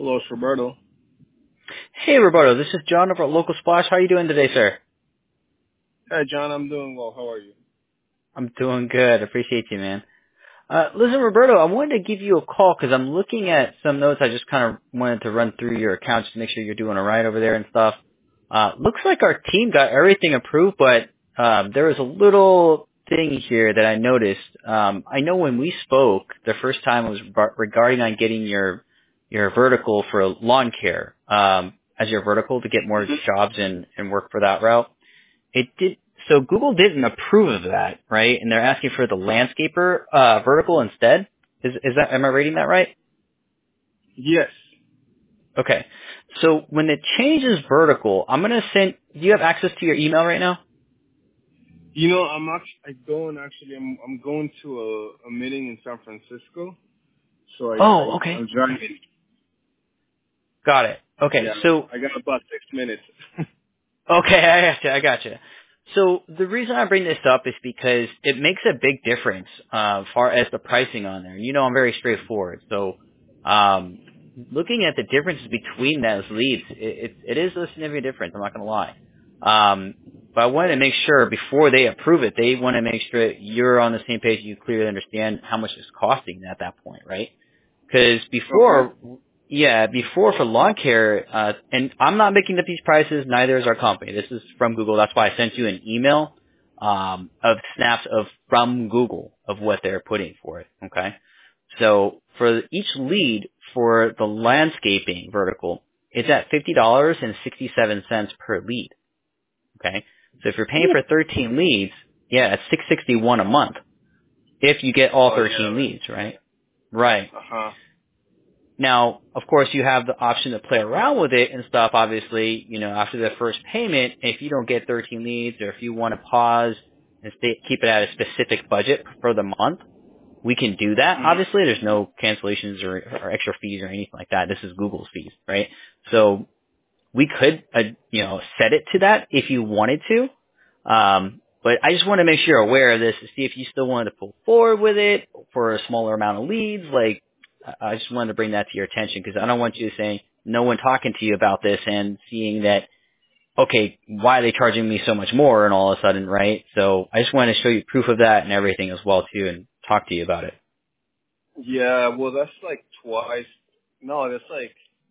Hello, it's Roberto. Hey, Roberto. This is John over at Local Splash. How are you doing today, sir? Hey, John, I'm doing well. How are you? I'm doing good. Appreciate you, man. Listen, Roberto, I wanted to give you a call because I'm looking at some notes. I just kind of wanted to run through your account just to make sure you're doing all right over there and stuff. Looks like our team got everything approved, but there was a little thing here that I noticed. I know when we spoke, the first time was regarding on getting your vertical for lawn care as your vertical to get more jobs and work for that route. It did. So Google didn't approve of that, right? And they're asking for the landscaper vertical instead. Is that? Am I reading that right? Yes. Okay. So when it changes vertical, I'm gonna send. Do you have access to your email right now? You know, I'm going to a meeting in San Francisco, so Oh, okay. I'm driving. Got it. Okay. Yeah, So I got about 6 minutes. okay, I gotcha. So the reason I bring this up is because it makes a big difference as far as the pricing on there. And you know I'm very straightforward. So looking at the differences between those leads, it is a significant difference. I'm not going to lie. But I wanted to make sure before they approve it, they want to make sure that you're on the same page. You clearly understand how much it's costing at that point, right? Because Okay. before for lawn care, and I'm not making up these prices, neither is our company. This is from Google. That's why I sent you an email of snaps from Google of what they're putting for it. Okay, so for each lead for the landscaping vertical, it's at $50.67 per lead. Okay, so if you're paying for 13 leads, yeah, it's $661 a month if you get all Oh, yeah. 13 leads, right? Right. Uh-huh. Now, of course, you have the option to play around with it and stuff, obviously, after the first payment, if you don't get 13 leads or if you want to pause and keep it at a specific budget for the month, we can do that. Obviously, there's no cancellations or extra fees or anything like that. This is Google's fees, right? So we could, set it to that if you wanted to. But I just want to make sure you're aware of this to see if you still wanted to pull forward with it for a smaller amount of leads. Like, I just wanted to bring that to your attention because I don't want you to say no one talking to you about this and seeing that, okay, why are they charging me so much more and all of a sudden, right? So I just wanted to show you proof of that and everything as well too and talk to you about it. Yeah, well, that's like twice. No, that's like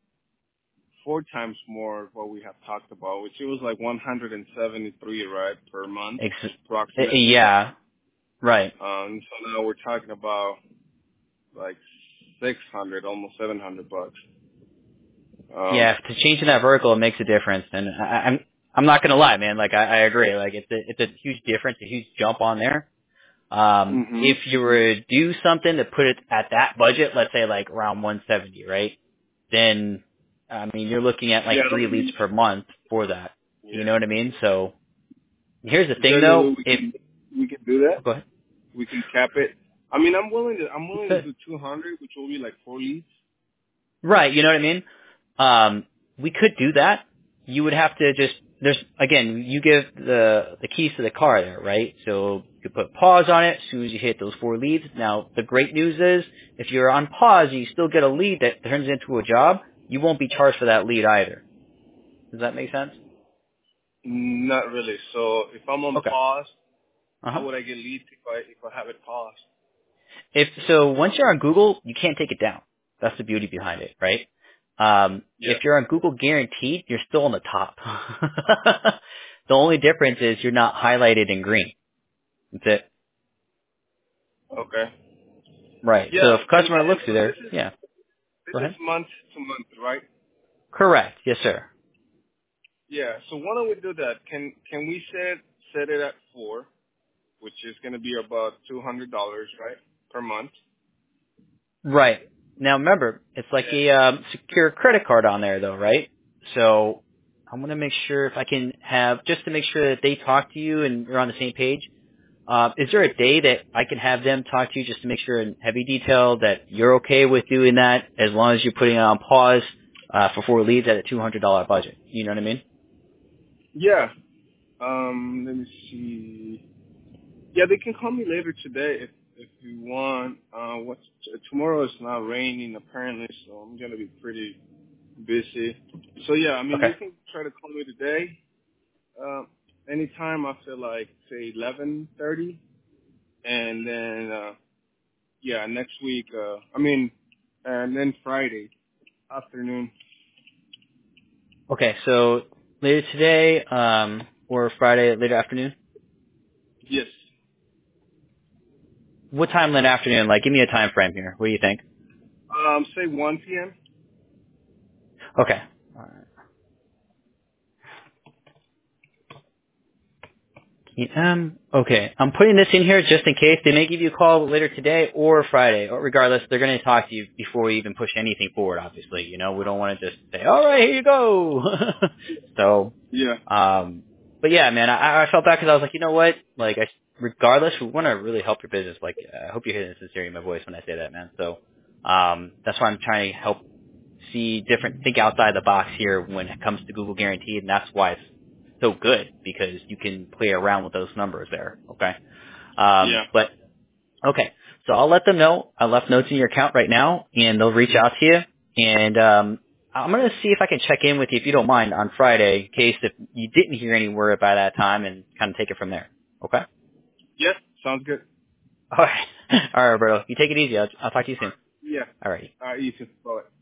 4 times more of what we have talked about, which it was like 173, right, per month, approximately. Yeah, right. So now we're talking about like 600, almost $700. Yeah, to changing that vertical, it makes a difference, and I'm not gonna lie, man. Like I agree. Like it's a huge difference, a huge jump on there. If you were to do something to put it at that budget, let's say like around 170, right? Then, I mean, you're looking at like 3 leads per month for that. Yeah. You know what I mean? So here's the Is thing, there any though. way we can do that? Go ahead. We can cap it. I mean, I'm willing You to could. do 200, which will be like 4 leads. Right, you know what I mean? We could do that. You would have to you give the keys to the car there, right? So you could put pause on it as soon as you hit those 4 leads. Now, the great news is, if you're on pause and you still get a lead that turns into a job, you won't be charged for that lead either. Does that make sense? Not really. So if I'm on Okay. pause, how Uh-huh. would I get leads if I have it paused? Once you're on Google, you can't take it down. That's the beauty behind it, right? Yeah. If you're on Google Guaranteed, you're still on the top. The only difference is you're not highlighted in green. That's it. Okay. Right. So Yeah, if a and customer looks so through there, yeah. Go this is ahead. month to month, right? Correct. Yes, sir. Yeah. So why don't we do that? Can we set it at 4, which is going to be about $200, right, per month? Right. Now remember, it's like a secure credit card on there though, right? So I'm going to make sure if I can have, just to make sure that they talk to you and you're on the same page. Is there a day that I can have them talk to you just to make sure in heavy detail that you're okay with doing that as long as you're putting it on pause for 4 leads at a $200 budget? You know what I mean? Yeah. Let me see. Yeah, they can call me later today if you want. Tomorrow is not raining apparently, so I'm gonna be pretty busy. So yeah, I mean, Okay. you can try to call me today, anytime after like say 11:30, and then yeah, next week. And then Friday afternoon. Okay, so later today, or Friday later afternoon? Yes. What time late afternoon? Like, give me a time frame here. What do you think? Say 1 p.m. Okay. All right. Okay. I'm putting this in here just in case. They may give you a call later today or Friday. Or regardless, they're going to talk to you before we even push anything forward, obviously. You know, we don't want to just say, all right, here you go. So, Yeah. but yeah, man, I felt bad because I was like, you know what? Like, regardless, we want to really help your business. Like, I hope you're hearing the sincerity in my voice when I say that, man. So, that's why I'm trying to help think outside the box here when it comes to Google Guaranteed, and that's why it's so good, because you can play around with those numbers there. Okay. Yeah. But okay, so I'll let them know. I left notes in your account right now, and they'll reach out to you. And I'm gonna see if I can check in with you, if you don't mind, on Friday, in case if you didn't hear any word by that time, and kind of take it from there. Okay. Yes. Sounds good. All right. All right, Roberto. You take it easy. I'll talk to you soon. Yeah. All righty. You too. Bye.